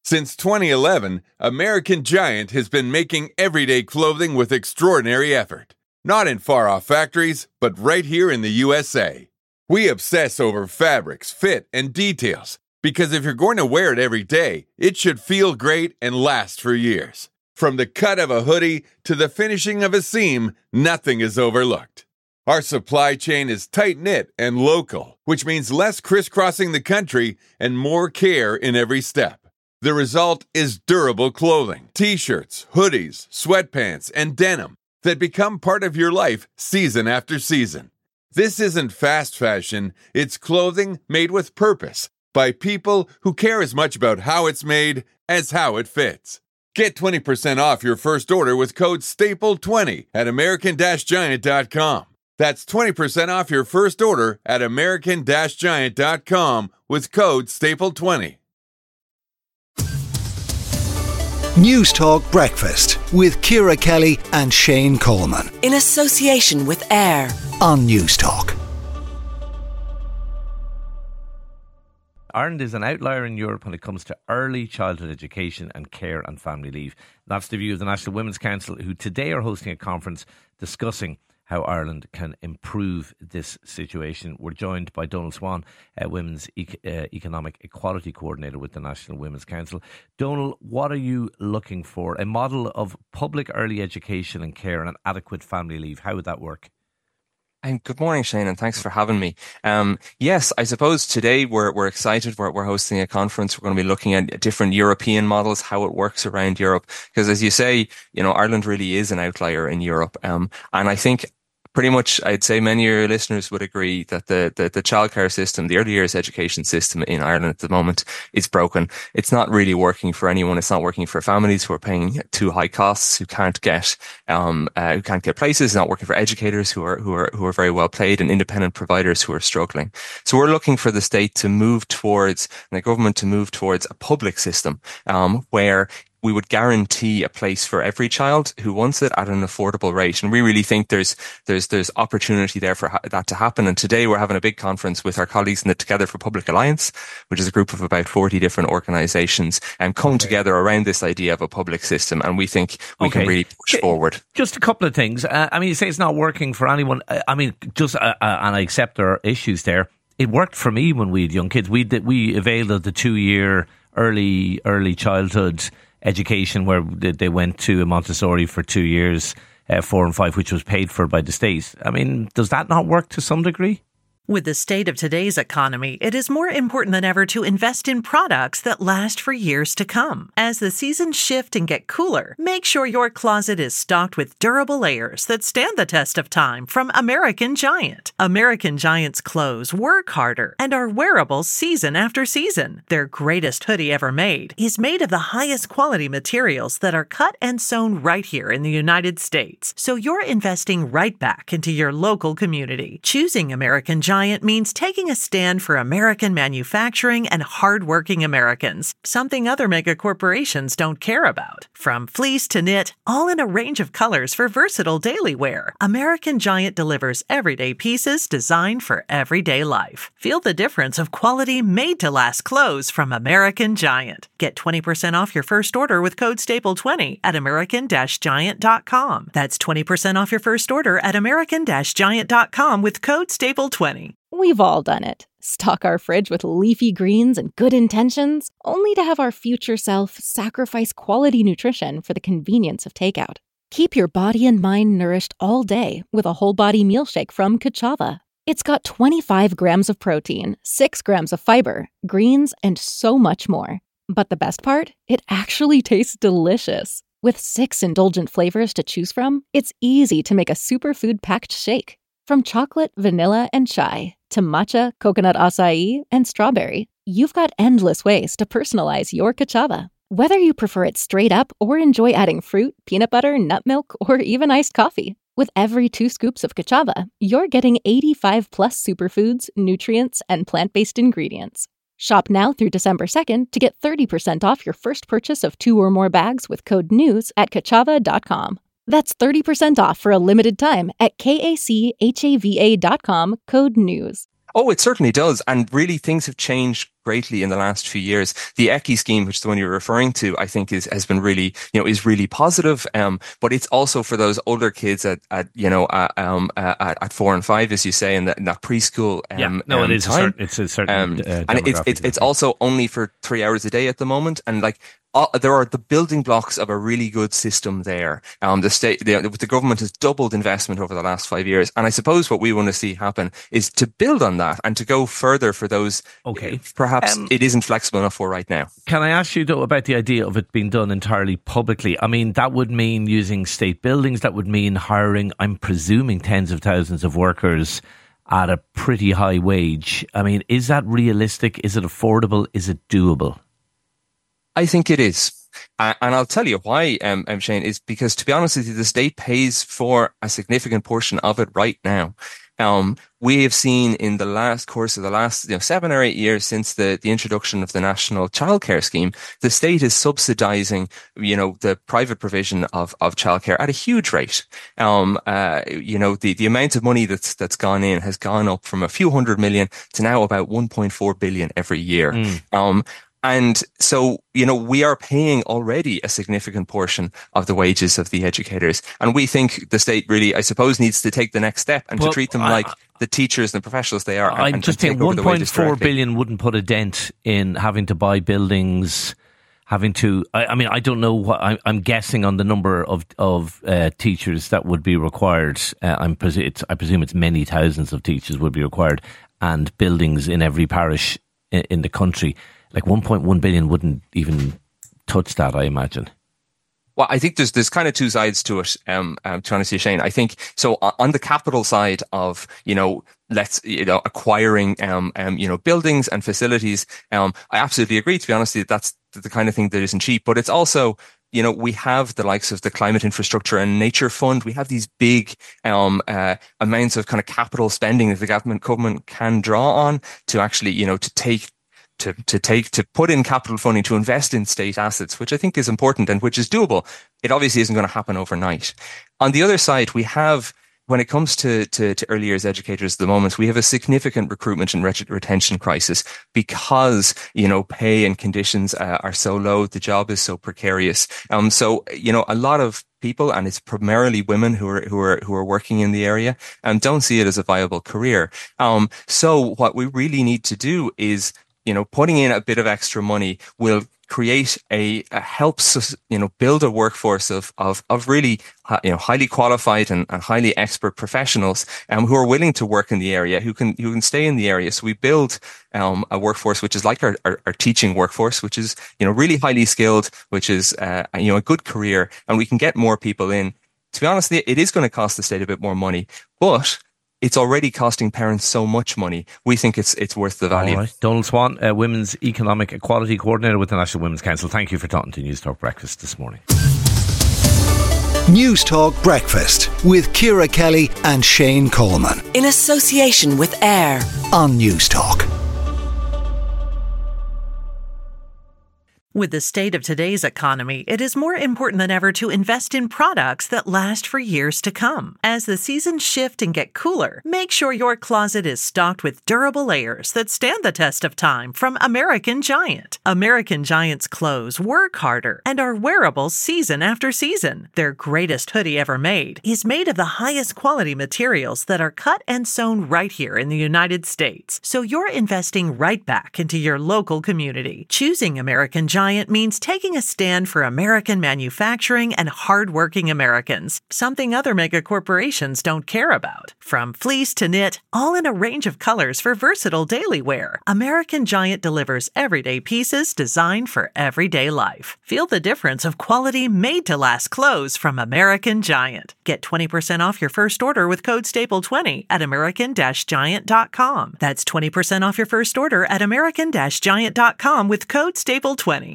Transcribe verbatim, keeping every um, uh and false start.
Since twenty eleven, American Giant has been making everyday clothing with extraordinary effort. Not in far-off factories, but right here in the U S A. We obsess over fabrics, fit, and details, because if you're going to wear it every day, it should feel great and last for years. From the cut of a hoodie to the finishing of a seam, nothing is overlooked. Our supply chain is tight-knit and local, which means less crisscrossing the country and more care in every step. The result is durable clothing, t-shirts, hoodies, sweatpants, and denim that become part of your life season after season. This isn't fast fashion, it's clothing made with purpose by people who care as much about how it's made as how it fits. Get twenty percent off your first order with code staple twenty at American Giant dot com. That's twenty percent off your first order at American Giant dot com with code staple twenty. News Talk Breakfast with Ciara Kelly and Shane Coleman. In association with AIR on News Talk. Ireland is an outlier in Europe when it comes to early childhood education and care and family leave. That's the view of the National Women's Council, who today are hosting a conference discussing how Ireland can improve this situation. We're joined by Donal Swan, uh, Women's e- uh, Economic Equality Coordinator with the National Women's Council. Donal, what are you looking for? A model of public early education and care and an adequate family leave. How would that work? And good morning, Shane, and thanks for having me. Um, yes, I suppose today we're we're excited. We're we're hosting a conference. We're going to be looking at different European models, how it works around Europe. Because as you say, you know, Ireland really is an outlier in Europe. Um, and I think pretty much, I'd say many of your listeners would agree that the, the, the childcare system, the early years education system in Ireland at the moment is broken. It's not really working for anyone. It's not working for families who are paying too high costs, who can't get, um, uh, who can't get places. It's not working for educators who are, who are, who are very well paid and independent providers who are struggling. So we're looking for the state to move towards, and the government to move towards a public system, um, where we would guarantee a place for every child who wants it at an affordable rate. And we really think there's, there's, there's opportunity there for ha- that to happen. And today we're having a big conference with our colleagues in the Together for Public Alliance, which is a group of about forty different organizations, and come okay. together around this idea of a public system. And we think we okay. can really push J- forward. Just a couple of things. Uh, I mean, you say it's not working for anyone. Uh, I mean, just, uh, uh, and I accept there are issues there. It worked for me when we had young kids. We did, we availed of the two year early, early childhood education where they went to a Montessori for two years, uh, four and five, which was paid for by the state. I mean, does that not work to some degree? With the state of today's economy, it is more important than ever to invest in products that last for years to come. As the seasons shift and get cooler, make sure your closet is stocked with durable layers that stand the test of time from American Giant. American Giant's clothes work harder and are wearable season after season. Their greatest hoodie ever made is made of the highest quality materials that are cut and sewn right here in the United States. So you're investing right back into your local community. Choosing American Giant means taking a stand for American manufacturing and hardworking Americans, something other mega corporations don't care about. From fleece to knit, all in a range of colors for versatile daily wear, American Giant delivers everyday pieces designed for everyday life. Feel the difference of quality made-to-last clothes from American Giant. Get twenty percent off your first order with code staple twenty at American Giant dot com. That's twenty percent off your first order at American Giant dot com with code staple twenty. We've all done it. Stock our fridge with leafy greens and good intentions, only to have our future self sacrifice quality nutrition for the convenience of takeout. Keep your body and mind nourished all day with a whole body meal shake from Kachava. It's got twenty-five grams of protein, six grams of fiber, greens, and so much more. But the best part? It actually tastes delicious. With six indulgent flavors to choose from, it's easy to make a superfood-packed shake. From chocolate, vanilla, and chai to matcha, coconut acai, and strawberry, you've got endless ways to personalize your Kachava. Whether you prefer it straight up or enjoy adding fruit, peanut butter, nut milk, or even iced coffee, with every two scoops of Kachava, you're getting eighty-five plus superfoods, nutrients, and plant-based ingredients. Shop now through December second to get thirty percent off your first purchase of two or more bags with code NEWS at kachava dot com. That's thirty percent off for a limited time at kachava dot com, code NEWS. Oh, it certainly does. And really, things have changed greatly in the last few years. The E C I scheme, which is the one you're referring to, I think is has been really, you know, is really positive. Um, but it's also for those older kids at, at you know, uh, um, uh, at, at four and five, as you say, in that, in that preschool. Um, yeah, no, um, it is time. a certain, it's a certain, um, uh, and it's it's it's also only for three hours a day at the moment, and like. Uh, there are the building blocks of a really good system there. Um, the state, the, the government has doubled investment over the last five years, and I suppose what we want to see happen is to build on that and to go further for those. Okay, perhaps um, it isn't flexible enough for right now. Can I ask you though about the idea of it being done entirely publicly? I mean, that would mean using state buildings. That would mean hiring, I'm presuming, tens of thousands of workers at a pretty high wage. I mean, is that realistic? Is it affordable? Is it doable? I think it is. Uh, and I'll tell you why, um, um, Shane, is because, to be honest with you, the state pays for a significant portion of it right now. Um, we have seen in the last course of the last you know, seven or eight years since the, the introduction of the National Childcare Scheme, the state is subsidizing, you know, the private provision of, of childcare at a huge rate. Um, uh, you know, the, the amount of money that's, that's gone in has gone up from a few hundred million to now about one point four billion every year. Mm. Um, And so, you know, we are paying already a significant portion of the wages of the educators. And we think the state really, I suppose, needs to take the next step and well, to treat them I, like the teachers and the professionals they are. I'm and, just and thinking one point four billion wouldn't put a dent in having to buy buildings, having to, I, I mean, I don't know what, I, I'm guessing on the number of, of uh, teachers that would be required. Uh, I'm presu- it's, I presume it's many thousands of teachers would be required, and buildings in every parish in, in the country. Like one point one billion wouldn't even touch that, I imagine. Well, I think there's there's kind of two sides to it. Um, um to be honest with you, Shane, I think so. On the capital side of you know, let's you know, acquiring um um you know buildings and facilities. Um, I absolutely agree. To be honest with you, that's the kind of thing that isn't cheap. But it's also, you know, we have the likes of the Climate Infrastructure and Nature Fund. We have these big um uh amounts of kind of capital spending that the government government can draw on to actually you know to take. To, to take, to put in capital funding, to invest in state assets, which I think is important and which is doable. It obviously isn't going to happen overnight. On the other side, we have, when it comes to, to, to early years educators at the moment, we have a significant recruitment and ret- retention crisis because, you know, pay and conditions uh, are so low. The job is so precarious. Um, so, you know, a lot of people, and it's primarily women who are who are who are working in the area, and um, don't see it as a viable career. Um, so what we really need to do is, you know, putting in a bit of extra money will create a, a helps us, you know, build a workforce of of of really, you know, highly qualified and, and highly expert professionals, um, who are willing to work in the area, who can who can stay in the area. So we build um a workforce which is like our, our, our teaching workforce, which is, you know, really highly skilled, which is uh, you know, a good career, and we can get more people in. To be honest, it is going to cost the state a bit more money, but it's already costing parents so much money. We think it's it's worth the value. All right. Donald Swan, uh, Women's Economic Equality Coordinator with the National Women's Council. Thank you for talking to News Talk Breakfast this morning. News Talk Breakfast with Ciara Kelly and Shane Coleman. In association with AIR on News Talk. With the state of today's economy, it is more important than ever to invest in products that last for years to come. As the seasons shift and get cooler, make sure your closet is stocked with durable layers that stand the test of time from American Giant. American Giant's clothes work harder and are wearable season after season. Their greatest hoodie ever made is made of the highest quality materials that are cut and sewn right here in the United States. So you're investing right back into your local community. Choosing American Giant means taking a stand for American manufacturing and hardworking Americans, something other mega corporations don't care about. From fleece to knit, all in a range of colors for versatile daily wear, American Giant delivers everyday pieces designed for everyday life. Feel the difference of quality made-to-last clothes from American Giant. Get twenty percent off your first order with code staple twenty at american giant dot com. That's twenty percent off your first order at american giant dot com with code staple twenty.